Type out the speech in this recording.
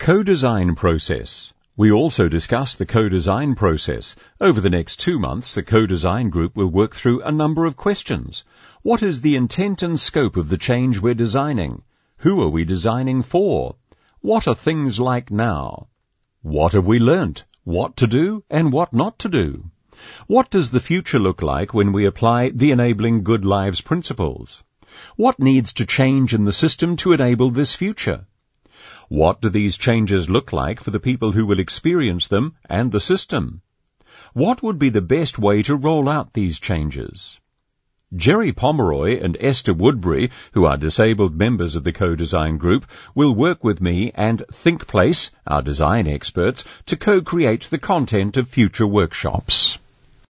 Co-design process. We also discuss the co-design process. Over the next 2 months, the co-design group will work through a number of questions. What is the intent and scope of the change we're designing? Who are we designing for? What are things like now? What have we learnt? What to do and what not to do? What does the future look like when we apply the Enabling Good Lives principles? What needs to change in the system to enable this future? What do these changes look like for the people who will experience them and the system? What would be the best way to roll out these changes? Jerry Pomeroy and Esther Woodbury, who are disabled members of the co-design group, will work with me and ThinkPlace, our design experts, to co-create the content of future workshops.